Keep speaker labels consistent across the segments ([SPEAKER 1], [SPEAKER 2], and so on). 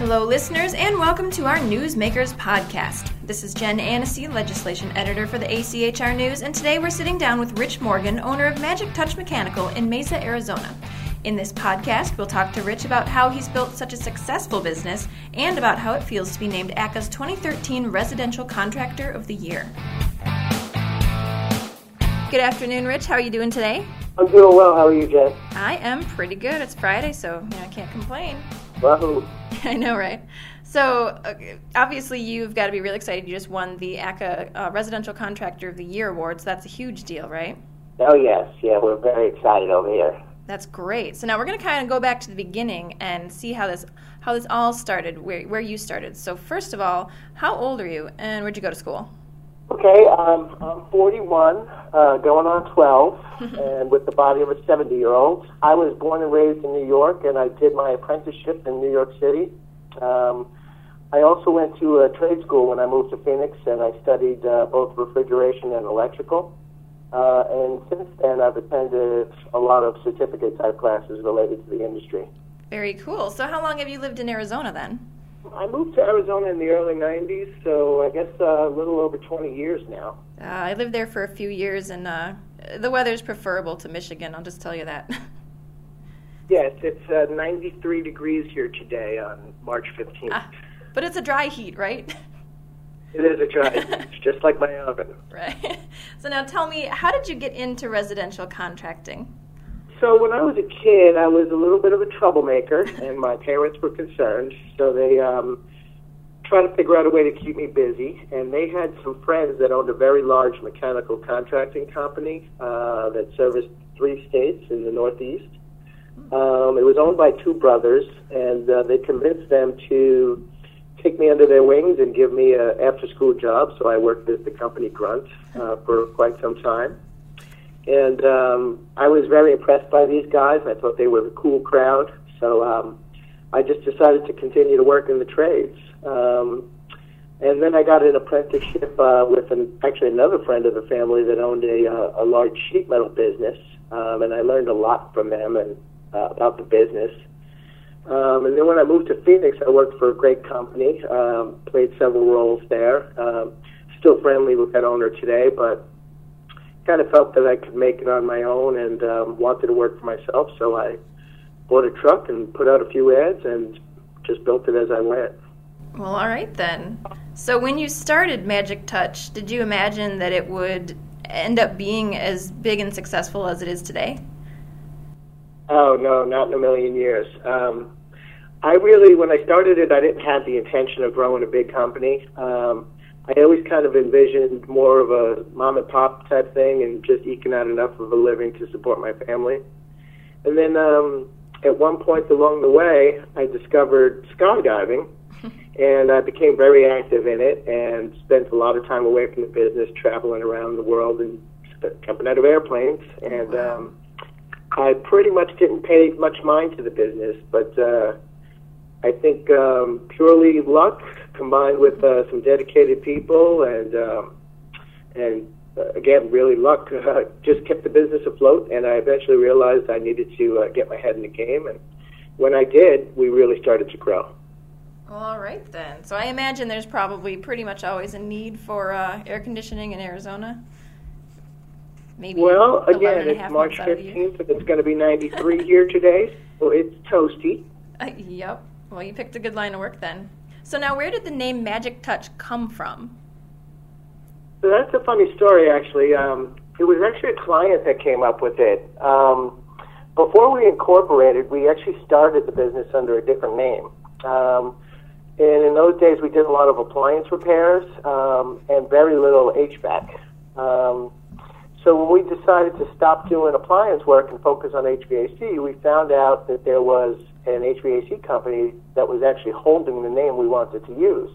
[SPEAKER 1] Hello, listeners, and welcome to our Newsmakers podcast. This is Jen Annecy, legislation editor for the ACHR News, and today we're sitting down with Rich Morgan, owner of Magic Touch Mechanical in Mesa, Arizona. In this podcast, we'll talk to Rich about how he's built such a successful business and about how it feels to be named ACCA's 2013 Residential Contractor of the Year. Good afternoon, Rich. How are you doing today?
[SPEAKER 2] I'm doing well. How are you, Jen?
[SPEAKER 1] I am pretty good. It's Friday, so I can't complain.
[SPEAKER 2] Wahoo.
[SPEAKER 1] I know, right? So, obviously, you've got to be really excited. You just won the ACCA Residential Contractor of the Year award, so that's a huge deal, right?
[SPEAKER 2] Oh, yes. Yeah, we're very excited over here.
[SPEAKER 1] That's great. So now we're going to kind of go back to the beginning and see how this all started, where you started. So first of all, how old are you, and where'd you go to school?
[SPEAKER 2] Okay, I'm 41, going on 12, and with the body of a 70-year-old. I was born and raised in New York, and I did my apprenticeship in New York City. I also went to a trade school when I moved to Phoenix, and I studied both refrigeration and electrical. And since then, I've attended a lot of certificate-type classes related to the industry.
[SPEAKER 1] Very cool. So how long have you lived in Arizona then?
[SPEAKER 2] I moved to Arizona in the early 90s, so I guess a little over 20 years now.
[SPEAKER 1] I lived there for a few years, and the weather's preferable to Michigan, I'll just tell you that.
[SPEAKER 2] Yes, it's 93 degrees here today on March 15th.
[SPEAKER 1] But it's a dry heat, right?
[SPEAKER 2] It is a dry heat, just like my oven.
[SPEAKER 1] Right. So now tell me, how did you get into residential contracting?
[SPEAKER 2] So when I was a kid, I was a little bit of a troublemaker, and my parents were concerned. So they tried to figure out a way to keep me busy. And they had some friends that owned a very large mechanical contracting company that serviced 3 states in the Northeast. It was owned by 2 brothers, and they convinced them to take me under their wings and give me an after-school job. So I worked as the company grunt for quite some time. And I was very impressed by these guys. I thought they were a cool crowd. So I just decided to continue to work in the trades. And then I got an apprenticeship with actually another friend of the family that owned a large sheet metal business. And I learned a lot from them and about the business. And then when I moved to Phoenix, I worked for a great company, played several roles there. Still friendly with that owner today, but kind of felt that I could make it on my own and wanted to work for myself, so I bought a truck and put out a few ads and just built it as I went.
[SPEAKER 1] Well, all right then. So when you started Magic Touch, did you imagine that it would end up being as big and successful as it is today?
[SPEAKER 2] Oh, no, not in a million years. When I started it, I didn't have the intention of growing a big company. I always kind of envisioned more of a mom-and-pop type thing and just eking out enough of a living to support my family. And then at one point along the way, I discovered skydiving, and I became very active in it and spent a lot of time away from the business, traveling around the world and jumping out of airplanes. And I pretty much didn't pay much mind to the business, but I think purely luck combined with some dedicated people and again, really luck, just kept the business afloat, and I eventually realized I needed to get my head in the game, and when I did, we really started to grow.
[SPEAKER 1] Well, all right then. So I imagine there's probably pretty much always a need for air conditioning in Arizona? Maybe
[SPEAKER 2] well, again, it's March 15th, and it's going to be 93 here today, so it's toasty.
[SPEAKER 1] Yep. Well, you picked a good line of work then. So now, where did the name Magic Touch come from?
[SPEAKER 2] So that's a funny story, actually. It was actually a client that came up with it. Before we incorporated, we actually started the business under a different name. And in those days, we did a lot of appliance repairs and very little HVAC. So when we decided to stop doing appliance work and focus on HVAC, we found out that there was an HVAC company that was actually holding the name we wanted to use.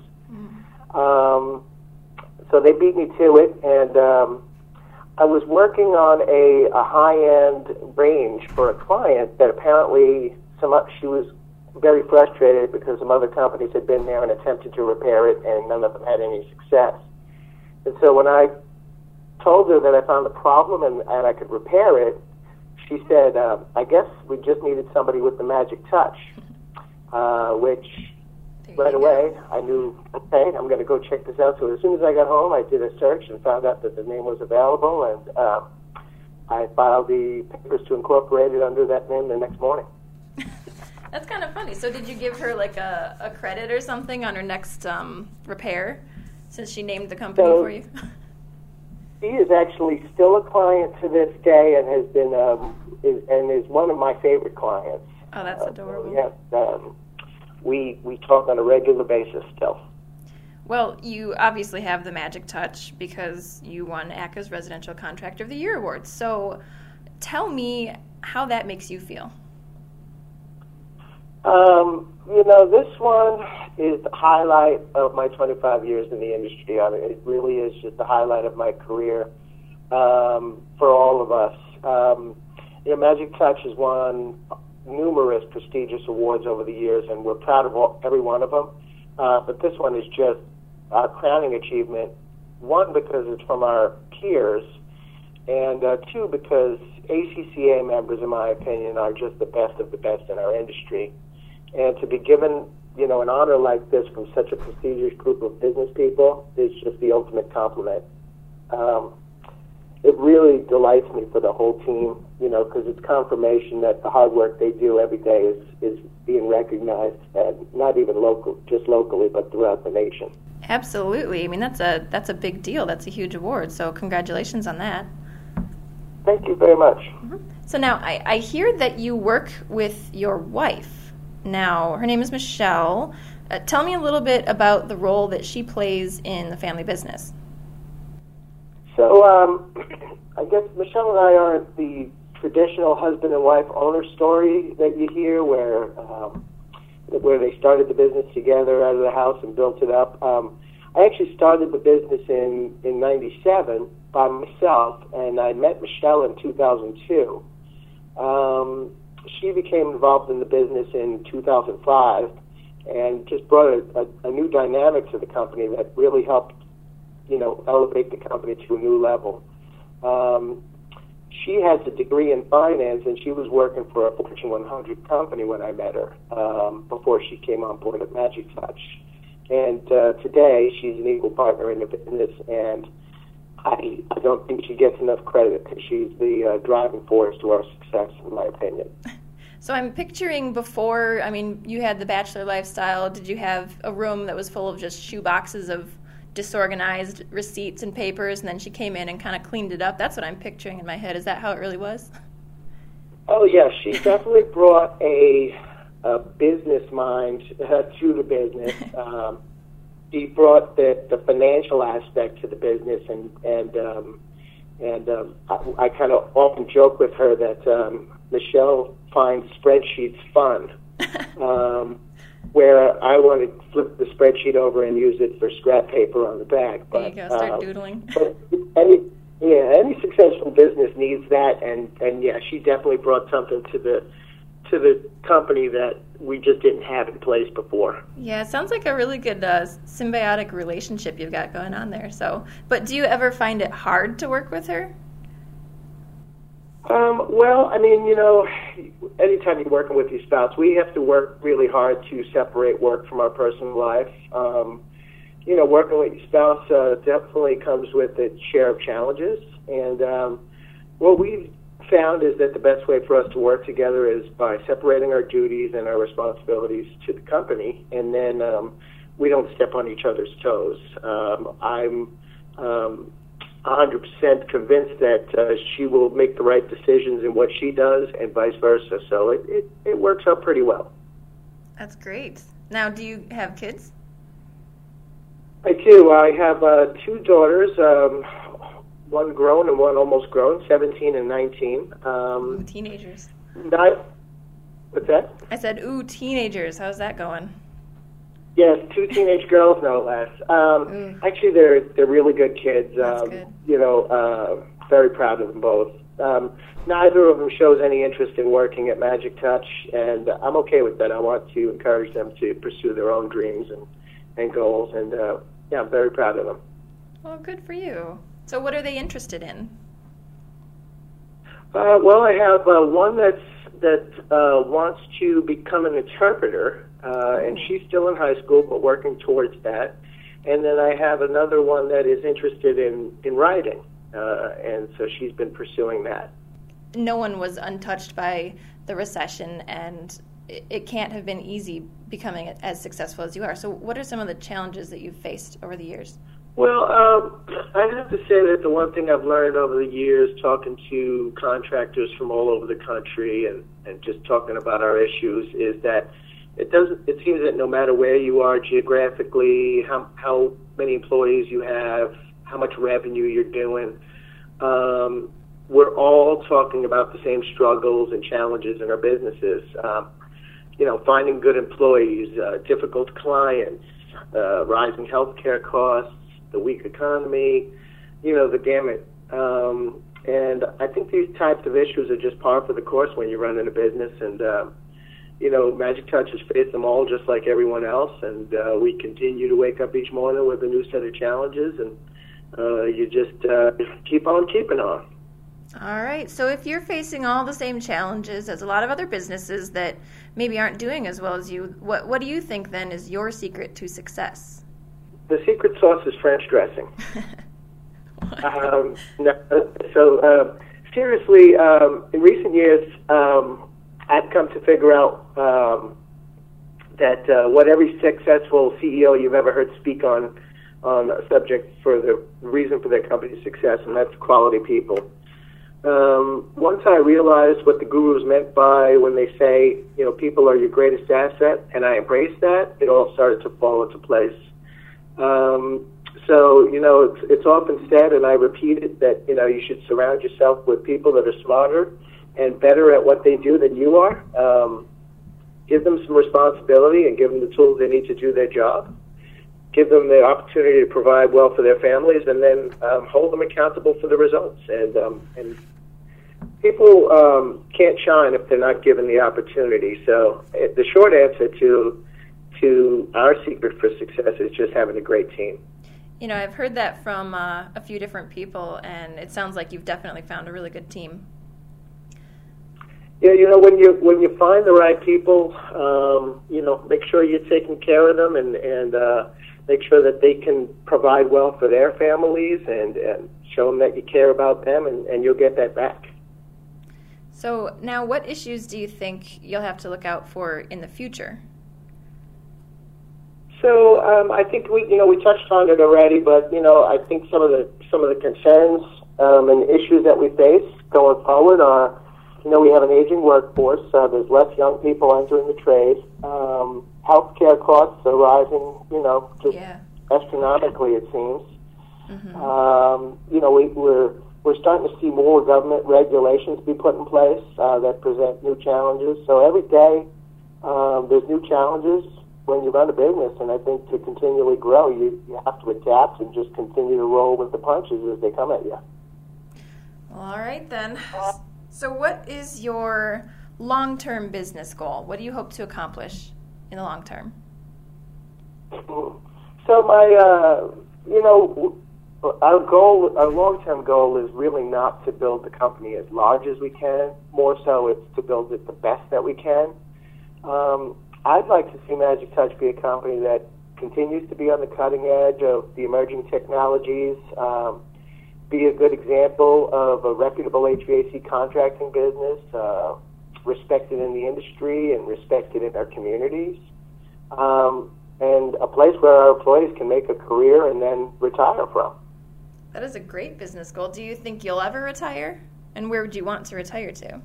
[SPEAKER 2] So they beat me to it, and I was working on a high-end range for a client that apparently she was very frustrated because some other companies had been there and attempted to repair it, and none of them had any success. And so when I told her that I found the problem and I could repair it, she said, I guess we just needed somebody with the magic touch, which right away. I knew, okay, I'm going to go check this out. So as soon as I got home, I did a search and found out that the name was available, and I filed the papers to incorporate it under that name the next morning.
[SPEAKER 1] That's kind of funny. So did you give her like a credit or something on her next repair, since she named the company for you?
[SPEAKER 2] She is actually still a client to this day, and has been is one of my favorite clients.
[SPEAKER 1] Oh, that's adorable.
[SPEAKER 2] Yes, we talk on a regular basis still.
[SPEAKER 1] Well, you obviously have the magic touch because you won ACCA's Residential Contractor of the Year award. So tell me how that makes you feel.
[SPEAKER 2] This one is the highlight of my 25 years in the industry. I mean, it really is just the highlight of my career for all of us. Magic Touch has won numerous prestigious awards over the years, and we're proud of every one of them. But this one is just our crowning achievement. One, because it's from our peers, and two, because ACCA members, in my opinion, are just the best of the best in our industry. And to be given, an honor like this from such a prestigious group of business people is just the ultimate compliment. It really delights me for the whole team, because it's confirmation that the hard work they do every day is being recognized, and not even just locally, but throughout the nation.
[SPEAKER 1] Absolutely. I mean, that's a big deal. That's a huge award. So congratulations on that.
[SPEAKER 2] Thank you very much.
[SPEAKER 1] Mm-hmm. So now I hear that you work with your wife. Now, her name is Michelle. Tell me a little bit about the role that she plays in the family business.
[SPEAKER 2] So, I guess Michelle and I aren't the traditional husband and wife owner story that you hear, where they started the business together out of the house and built it up. I actually started the business in 97 by myself, and I met Michelle in 2002. She became involved in the business in 2005 and just brought a new dynamic to the company that really helped, elevate the company to a new level. She has a degree in finance, and she was working for a Fortune 100 company when I met her before she came on board at Magic Touch. And today, she's an equal partner in the business, and I don't think she gets enough credit because she's the driving force to our success, in my opinion.
[SPEAKER 1] So I'm picturing before, you had the bachelor lifestyle. Did you have a room that was full of just shoe boxes of disorganized receipts and papers, and then she came in and kind of cleaned it up? That's what I'm picturing in my head. Is that how it really was?
[SPEAKER 2] Oh, yeah. She definitely brought a business mind to the business. She brought the financial aspect to the business, and I kind of often joke with her that Michelle finds spreadsheets fun, where I want to flip the spreadsheet over and use it for scrap paper on the back.
[SPEAKER 1] There you go, start doodling.
[SPEAKER 2] But any successful business needs that, and yeah, she definitely brought something to the company that we just didn't have in place before.
[SPEAKER 1] Yeah, it sounds like a really good symbiotic relationship you've got going on there. So, but do you ever find it hard to work with her?
[SPEAKER 2] Well, anytime you're working with your spouse, we have to work really hard to separate work from our personal life. Working with your spouse definitely comes with its share of challenges. And what we've found is that the best way for us to work together is by separating our duties and our responsibilities to the company, and then we don't step on each other's toes. I'm 100% convinced that she will make the right decisions in what she does, and vice versa. So it works out pretty well.
[SPEAKER 1] That's great. Now, do you have kids?
[SPEAKER 2] I do. I have two daughters, one grown and one almost grown, 17 and 19.
[SPEAKER 1] Ooh, teenagers.
[SPEAKER 2] What's that?
[SPEAKER 1] I said, ooh, teenagers. How's that going?
[SPEAKER 2] Yes, two teenage girls, no less. Actually, they're really good kids.
[SPEAKER 1] That's good.
[SPEAKER 2] Very proud of them both. Neither of them shows any interest in working at Magic Touch, and I'm okay with that. I want to encourage them to pursue their own dreams and goals, and I'm very proud of them.
[SPEAKER 1] Well, good for you. So what are they interested in?
[SPEAKER 2] Well, I have one that's that wants to become an interpreter, and she's still in high school but working towards that. And then I have another one that is interested in writing, and so she's been pursuing that.
[SPEAKER 1] No one was untouched by the recession, and it can't have been easy becoming as successful as you are. So what are some of the challenges that you've faced over the years?
[SPEAKER 2] Well, I have to say that the one thing I've learned over the years, talking to contractors from all over the country and just talking about our issues, is that it seems that no matter where you are geographically, how many employees you have, how much revenue you're doing, we're all talking about the same struggles and challenges in our businesses. Finding good employees, difficult clients, rising healthcare costs, the weak economy, the gamut. And I think these types of issues are just par for the course when you're running a business. And, Magic Touch has faced them all just like everyone else. And we continue to wake up each morning with a new set of challenges. And you just keep on keeping on.
[SPEAKER 1] All right. So if you're facing all the same challenges as a lot of other businesses that maybe aren't doing as well as you, what do you think then is your secret to success?
[SPEAKER 2] The secret sauce is French dressing. Seriously, in recent years, I've come to figure out that what every successful CEO you've ever heard speak on a subject for the reason for their company's success, and that's quality people. Once I realized what the gurus meant by when they say, people are your greatest asset, and I embraced that, it all started to fall into place. It's often said, and I repeat it, that, you should surround yourself with people that are smarter and better at what they do than you are. Give them some responsibility and give them the tools they need to do their job. Give them the opportunity to provide well for their families, and then hold them accountable for the results. And people can't shine if they're not given the opportunity. So the short answer to our secret for success is just having a great team.
[SPEAKER 1] I've heard that from a few different people, and it sounds like you've definitely found a really good team.
[SPEAKER 2] Yeah, when you find the right people, make sure you're taking care of them and make sure that they can provide well for their families and show them that you care about them, and you'll get that back.
[SPEAKER 1] So now what issues do you think you'll have to look out for in the future?
[SPEAKER 2] So I think we touched on it already, but I think some of the concerns and issues that we face going forward are, we have an aging workforce. There's less young people entering the trade. Healthcare costs are rising, astronomically, it seems. Mm-hmm. We're starting to see more government regulations be put in place that present new challenges. So every day there's new challenges when you run a business, and I think to continually grow, you have to adapt and just continue to roll with the punches as they come at you.
[SPEAKER 1] Well, all right then. So what is your long-term business goal? What do you hope to accomplish in the long term?
[SPEAKER 2] So my, our long-term goal is really not to build the company as large as we can. More so, it's to build it the best that we can. I'd like to see Magic Touch be a company that continues to be on the cutting edge of the emerging technologies, be a good example of a reputable HVAC contracting business, respected in the industry and respected in our communities, and a place where our employees can make a career and then retire from.
[SPEAKER 1] That is a great business goal. Do you think you'll ever retire? And where would you want to retire to?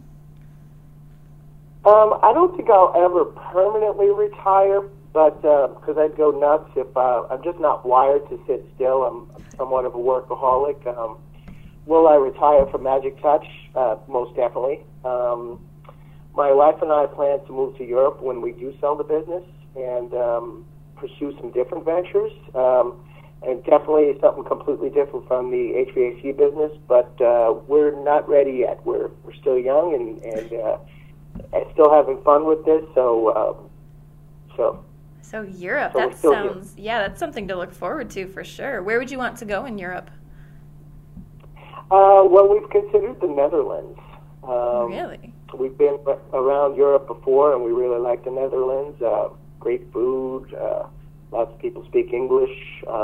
[SPEAKER 2] I don't think I'll ever permanently retire, but because I'd go nuts if I'm just not wired to sit still. I'm somewhat of a workaholic. Will I retire from Magic Touch? Most definitely. My wife and I plan to move to Europe when we do sell the business and pursue some different ventures. And definitely something completely different from the HVAC business, but we're not ready yet. We're still young and still having fun with this. So
[SPEAKER 1] Europe. That's something to look forward to for sure. Where would you want to go in Europe?
[SPEAKER 2] Well, we've considered the Netherlands.
[SPEAKER 1] Really?
[SPEAKER 2] we've been around Europe before, and we really like the Netherlands. Great food, lots of people speak English.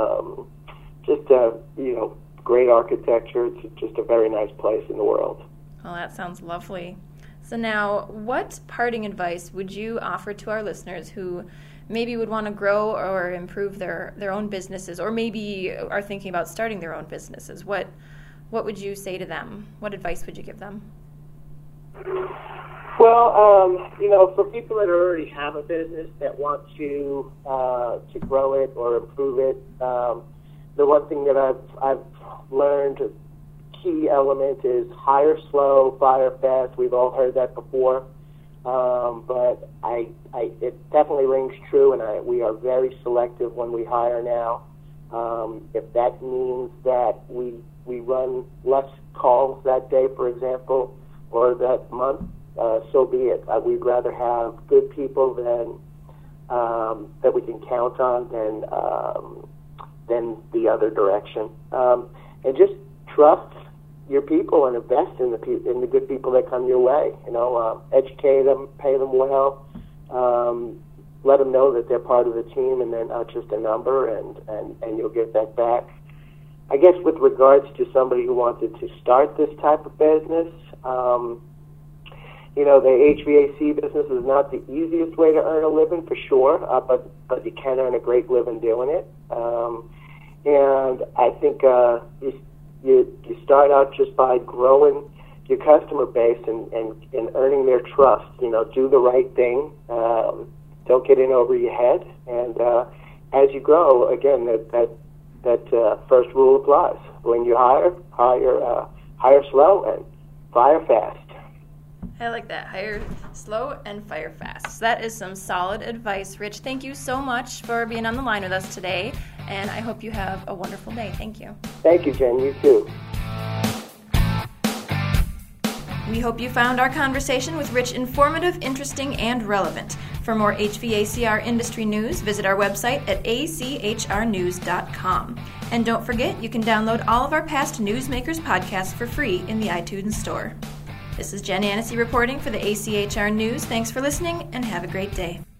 [SPEAKER 2] Great architecture. It's just a very nice place in the world.
[SPEAKER 1] Well, that sounds lovely. So now, what parting advice would you offer to our listeners who maybe would want to grow or improve their own businesses, or maybe are thinking about starting their own businesses? What would you say to them? What advice would you give them?
[SPEAKER 2] Well, for people that already have a business that want to grow it or improve it, the one thing that I've learned, a key element, is hire slow, fire fast. We've all heard that before, but it definitely rings true, and we are very selective when we hire now. If that means that we run less calls that day, for example, or that month, so be it. We'd rather have good people that we can count on than the other direction. And just trust your people and invest in the good people that come your way. Educate them, pay them well, let them know that they're part of the team and they're not just a number, and you'll get that back. I guess with regards to somebody who wanted to start this type of business, the HVAC business is not the easiest way to earn a living, for sure, but you can earn a great living doing it. And I think you start out just by growing your customer base and earning their trust. Do the right thing. Don't get in over your head. And as you grow, again, that first rule applies. When you hire slow and fire fast.
[SPEAKER 1] I like that. Hire slow and fire fast. So that is some solid advice, Rich. Thank you so much for being on the line with us today, and I hope you have a wonderful day. Thank you.
[SPEAKER 2] Thank you, Jen. You too.
[SPEAKER 1] We hope you found our conversation with Rich informative, interesting, and relevant. For more HVACR industry news, visit our website at achrnews.com. And don't forget, you can download all of our past Newsmakers podcasts for free in the iTunes Store. This is Jen Annecy reporting for the ACHR News. Thanks for listening, and have a great day.